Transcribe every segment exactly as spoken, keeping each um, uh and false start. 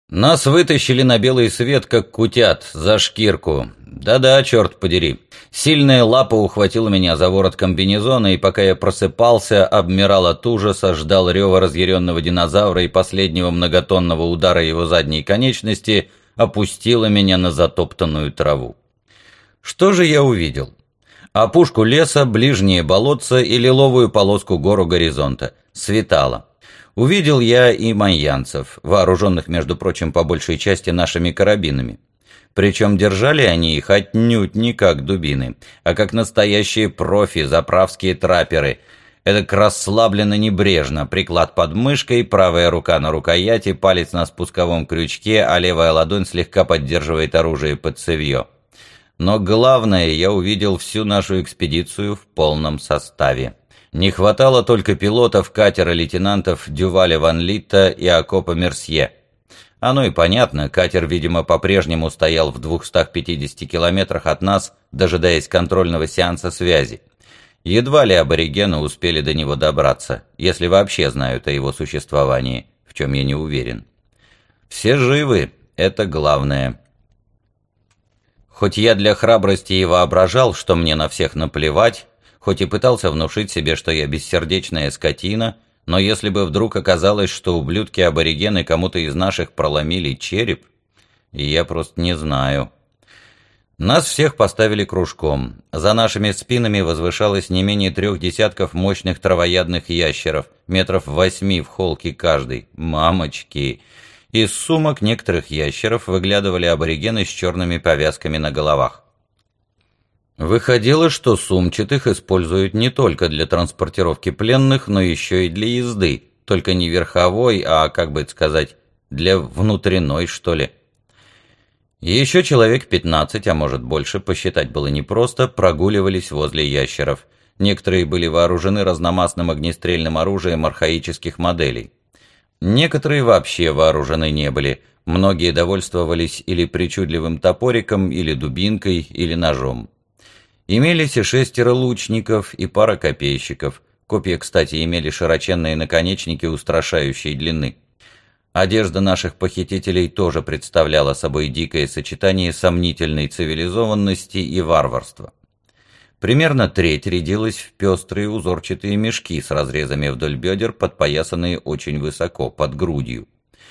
Нас вытащили на белый свет, как кутят, за шкирку. Да-да, черт подери. Сильная лапа ухватила меня за ворот комбинезона, и пока я просыпался, обмирал от ужаса, ждал рева разъяренного динозавра и последнего многотонного удара его задней конечности, опустила меня на затоптанную траву. Что же я увидел? Опушку леса, ближние болотца и лиловую полоску гор у горизонта. Светало. Увидел я и майянцев, вооруженных, между прочим, по большей части нашими карабинами. Причем держали они их отнюдь не как дубины, а как настоящие профи, заправские трапперы. Эдак расслабленно небрежно, приклад под мышкой, правая рука на рукояти, палец на спусковом крючке, а левая ладонь слегка поддерживает оружие под цевьё. Но главное, я увидел всю нашу экспедицию в полном составе. Не хватало только пилотов катера лейтенантов Дюваля Ван Литта и Акопа Мерсье. Оно и понятно, катер, видимо, по-прежнему стоял в двухстах пятидесяти километрах от нас, дожидаясь контрольного сеанса связи. Едва ли аборигены успели до него добраться, если вообще знают о его существовании, в чем я не уверен. Все живы, это главное. Хоть я для храбрости и воображал, что мне на всех наплевать, хоть и пытался внушить себе, что я бессердечная скотина, но если бы вдруг оказалось, что ублюдки-аборигены кому-то из наших проломили череп, и я просто не знаю. Нас всех поставили кружком. За нашими спинами возвышалось не менее трех десятков мощных травоядных ящеров, метров восьми в холке каждый. Мамочки! Из сумок некоторых ящеров выглядывали аборигены с черными повязками на головах. Выходило, что сумчатых используют не только для транспортировки пленных, но еще и для езды, только не верховой, а, как бы сказать, для внутренной, что ли. Еще человек пятнадцать, а может больше, посчитать было непросто, прогуливались возле ящеров. Некоторые были вооружены разномастным огнестрельным оружием архаических моделей. Некоторые вообще вооружены не были, многие довольствовались или причудливым топориком, или дубинкой, или ножом. Имелись и шестеро лучников, и пара копейщиков. Копья, кстати, имели широченные наконечники устрашающей длины. Одежда наших похитителей тоже представляла собой дикое сочетание сомнительной цивилизованности и варварства. Примерно треть рядилась в пестрые узорчатые мешки с разрезами вдоль бедер, подпоясанные очень высоко, под грудью.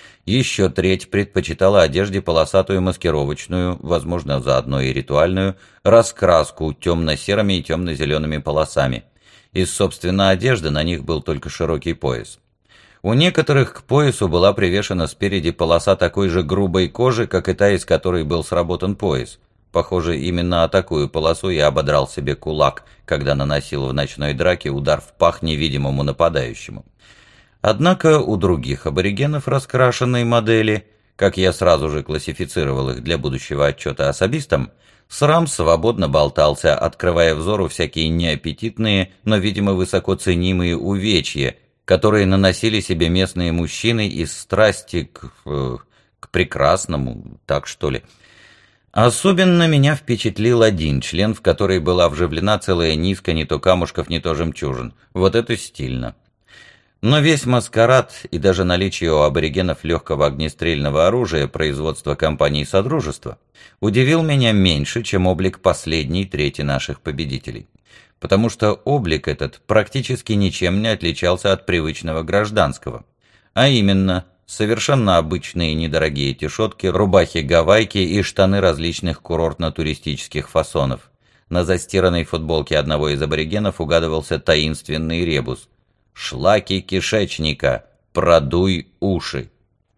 Еще треть предпочитала одежде полосатую маскировочную, возможно, заодно и ритуальную, раскраску темно-серыми и темно-зелеными полосами. Из, собственно, одежды на них был только широкий пояс. У некоторых к поясу была привешена спереди полоса такой же грубой кожи, как и та, из которой был сработан пояс. Похоже, именно о такую полосу я ободрал себе кулак, когда наносил в ночной драке удар в пах невидимому нападающему. Однако у других аборигенов раскрашенной модели, как я сразу же классифицировал их для будущего отчета особистам, срам свободно болтался, открывая взору всякие неаппетитные, но, видимо, высоко ценимые увечья, которые наносили себе местные мужчины из страсти к, э, к прекрасному, так что ли. Особенно меня впечатлил один член, в который была вживлена целая низка не то камушков, не то жемчужин. Вот это стильно. Но весь маскарад и даже наличие у аборигенов легкого огнестрельного оружия производства компании Содружества удивил меня меньше, чем облик последней трети наших победителей. Потому что облик этот практически ничем не отличался от привычного гражданского. А именно, совершенно обычные недорогие тишотки, рубахи-гавайки и штаны различных курортно-туристических фасонов. На застиранной футболке одного из аборигенов угадывался таинственный ребус: «Шлаки кишечника, продуй уши».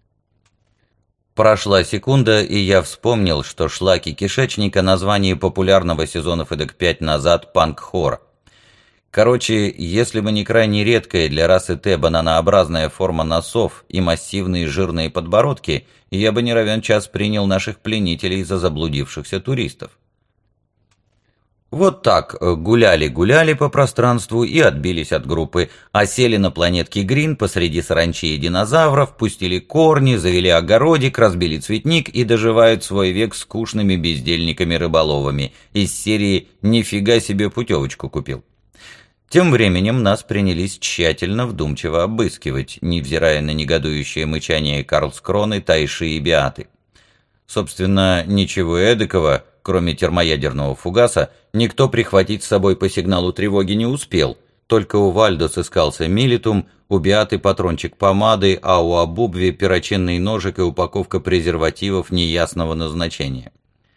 Прошла секунда, и я вспомнил, что «Шлаки кишечника» — название популярного сезонов эдак пять назад панк-хора. Короче, если бы не крайне редкая для расы Т бананообразная форма носов и массивные жирные подбородки, я бы не равен час принял наших пленителей за заблудившихся туристов. Вот так гуляли-гуляли по пространству и отбились от группы, а сели на планетке Грин посреди саранчи и динозавров, пустили корни, завели огородик, разбили цветник и доживают свой век скучными бездельниками-рыболовами из серии «Нифига себе путевочку купил». Тем временем нас принялись тщательно, вдумчиво обыскивать, невзирая на негодующее мычание Карлскроны, Тайши и Беаты. Собственно, ничего эдакого, кроме термоядерного фугаса, никто прихватить с собой по сигналу тревоги не успел. Только у Вальдо сыскался милитум, у Беаты патрончик помады, а у Абубви перочинный ножик и упаковка презервативов неясного назначения.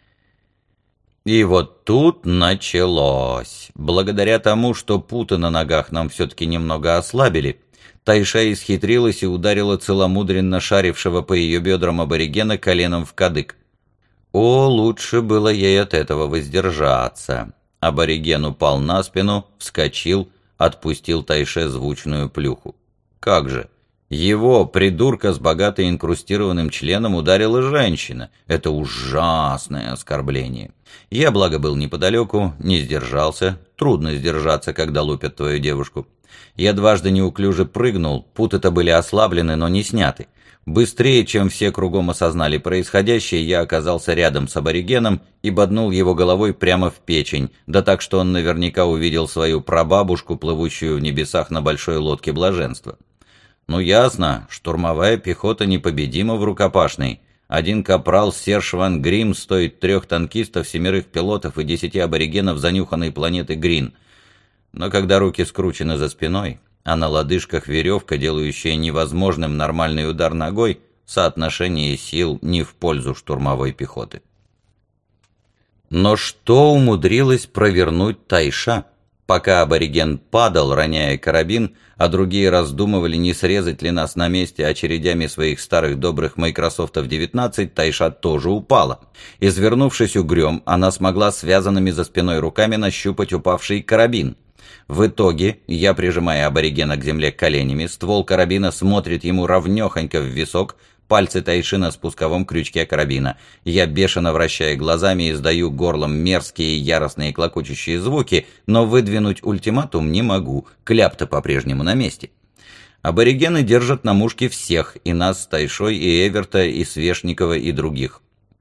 И вот тут началось. Благодаря тому, что путы на ногах нам все-таки немного ослабили, Тайша исхитрилась и ударила целомудренно шарившего по ее бедрам аборигена коленом в кадык. О, лучше было ей от этого воздержаться. Абориген упал на спину, вскочил, отпустил Тайше звучную плюху. Как же? Его, придурка с богато инкрустированным членом, ударила женщина. Это ужасное оскорбление. Я, благо, был неподалеку, не сдержался. Трудно сдержаться, когда лупят твою девушку. Я дважды неуклюже прыгнул, путы-то были ослаблены, но не сняты. Быстрее, чем все кругом осознали происходящее, я оказался рядом с аборигеном и боднул его головой прямо в печень, да так, что он наверняка увидел свою прабабушку, плывущую в небесах на большой лодке блаженства. Ну ясно, штурмовая пехота непобедима в рукопашной. Один капрал Серж Ван Грим стоит трех танкистов, семерых пилотов и десяти аборигенов занюханной планеты Грин. Но когда руки скручены за спиной, а на лодыжках веревка, делающая невозможным нормальный удар ногой, соотношение сил не в пользу штурмовой пехоты. Но что умудрилась провернуть Тайша? Пока абориген падал, роняя карабин, а другие раздумывали, не срезать ли нас на месте очередями своих старых добрых Майкрософтов девятнадцать, Тайша тоже упала. Извернувшись угрём, она смогла связанными за спиной руками нащупать упавший карабин. В итоге, я, прижимая аборигена к земле коленями, ствол карабина смотрит ему ровнёхонько в висок, пальцы Тайши на спусковом крючке карабина. Я, бешено вращая глазами, издаю горлом мерзкие яростные клокочущие звуки, но выдвинуть ультиматум не могу, кляп-то по-прежнему на месте. Аборигены держат на мушке всех, и нас с Тайшой, и Эверта, и Свешникова, и других.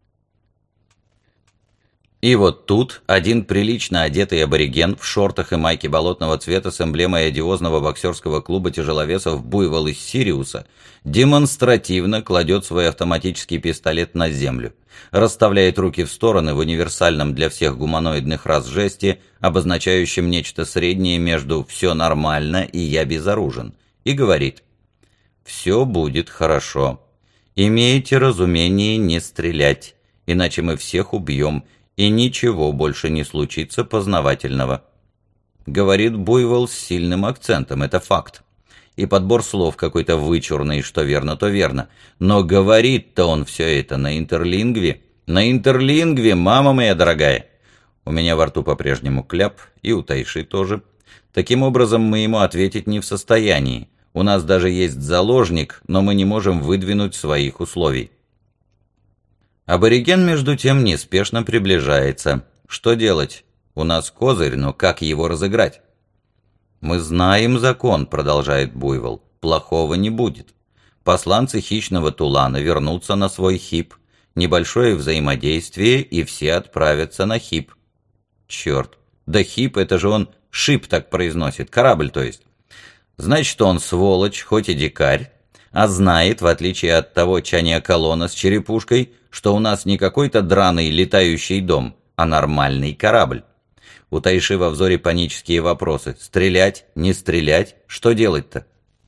И вот тут один прилично одетый абориген в шортах и майке болотного цвета с эмблемой одиозного боксерского клуба тяжеловесов «Буйвол из Сириуса» демонстративно кладет свой автоматический пистолет на землю, расставляет руки в стороны в универсальном для всех гуманоидных рас жесте, обозначающем нечто среднее между «все нормально» и «я безоружен», и говорит: «Все будет хорошо. Имейте разумение не стрелять, иначе мы всех убьем, и ничего больше не случится познавательного». Говорит Буйвол с сильным акцентом, это факт. И подбор слов какой-то вычурный, что верно, то верно. Но говорит-то он все это на интерлингве. На интерлингве, мама моя дорогая. У меня во рту по-прежнему кляп, и у Тайши тоже. Таким образом, мы ему ответить не в состоянии. У нас даже есть заложник, но мы не можем выдвинуть своих условий. Абориген, между тем, неспешно приближается. Что делать? У нас козырь, но как его разыграть? «Мы знаем закон», — продолжает Буйвол. «Плохого не будет. Посланцы хищного Тулана вернутся на свой хип. Небольшое взаимодействие, и все отправятся на хип». Черт, да хип — это же он шип так произносит, корабль то есть. Значит, он сволочь, хоть и дикарь, а знает, в отличие от того Чаня Колона с черепушкой, что у нас не какой-то драный летающий дом, а нормальный корабль. У Тайши во взоре панические вопросы. Стрелять? Не стрелять? Что делать-то?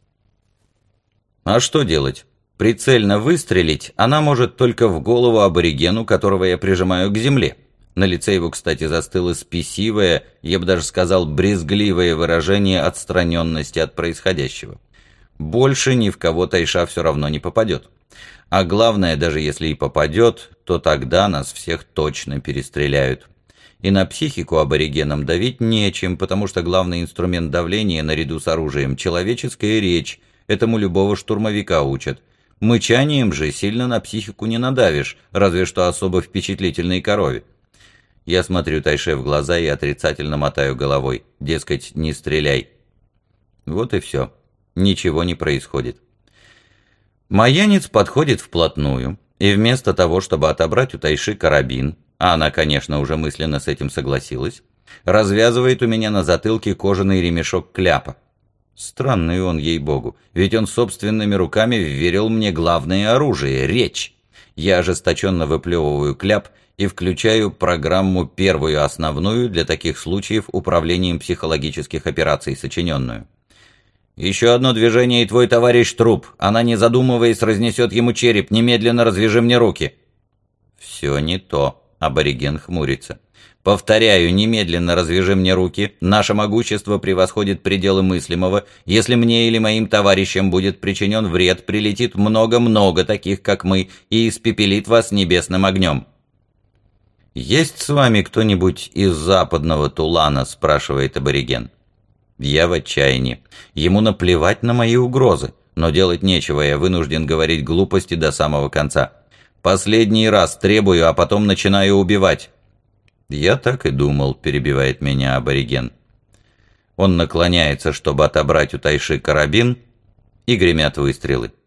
А что делать? Прицельно выстрелить она может только в голову аборигену, которого я прижимаю к земле. На лице его, кстати, застыло спесивое, я бы даже сказал, брезгливое выражение отстраненности от происходящего. Больше ни в кого Тайша все равно не попадет. А главное, даже если и попадет, то тогда нас всех точно перестреляют. И на психику аборигенам давить нечем, потому что главный инструмент давления наряду с оружием — человеческая речь. Этому любого штурмовика учат. Мычанием же сильно на психику не надавишь, разве что особо впечатлительной корове. Я смотрю Тайше в глаза и отрицательно мотаю головой. Дескать, не стреляй. Вот и все. Ничего не происходит. Маянец подходит вплотную, и вместо того, чтобы отобрать у Тайши карабин, а она, конечно, уже мысленно с этим согласилась, Развязывает у меня на затылке кожаный ремешок кляпа. Странный он, ей-богу, ведь он собственными руками вверил мне главное оружие — речь. Я ожесточенно выплевываю кляп и включаю программу первую основную для таких случаев управлением психологических операций, сочиненную. «Еще одно движение, и твой товарищ труп. Она, не задумываясь, разнесет ему череп. Немедленно развяжи мне руки». «Все не то», — абориген хмурится. «Повторяю, немедленно развяжи мне руки. Наше могущество превосходит пределы мыслимого. Если мне или моим товарищам будет причинен вред, прилетит много-много таких, как мы, и испепелит вас небесным огнем». «Есть с вами кто-нибудь из западного Тулана?» — спрашивает абориген. Я в отчаянии. Ему наплевать на мои угрозы, но делать нечего, я вынужден говорить глупости до самого конца. Последний раз требую, а потом начинаю убивать. «Я так и думал», — перебивает меня абориген. Он наклоняется, чтобы отобрать у Тайши карабин, и гремят выстрелы.